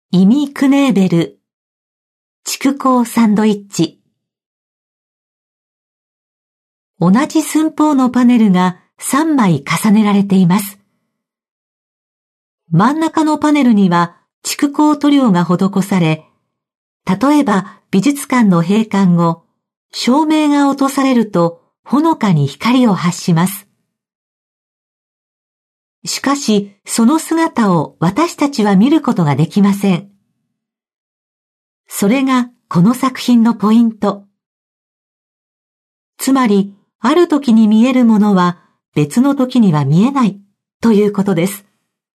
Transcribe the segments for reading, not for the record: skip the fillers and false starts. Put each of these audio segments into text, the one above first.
イミ・クネーベル、蓄光サンドイッチ。同じ寸法のパネルが3枚重ねられています。真ん中のパネルには蓄光塗料が施され、例えば美術館の閉館後、照明が落とされるとほのかに光を発します。しかし、その姿を私たちは見ることができません。それがこの作品のポイント。つまり、ある時に見えるものは別の時には見えないということです。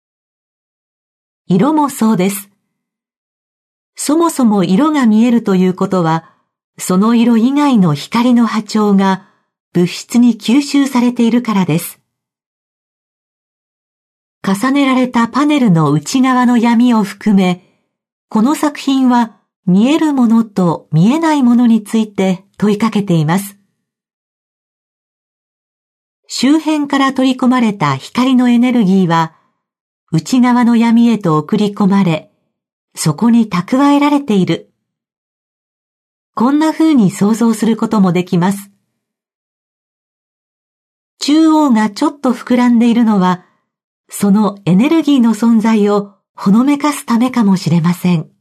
色もそうです。そもそも色が見えるということは、その色以外の光の波長が物質に吸収されているからです。重ねられたパネルの内側の闇を含め、この作品は見えるものと見えないものについて問いかけています。周辺から取り込まれた光のエネルギーは、内側の闇へと送り込まれ、そこに蓄えられている。こんな風に想像することもできます。中央がちょっと膨らんでいるのは、そのエネルギーの存在をほのめかすためかもしれません。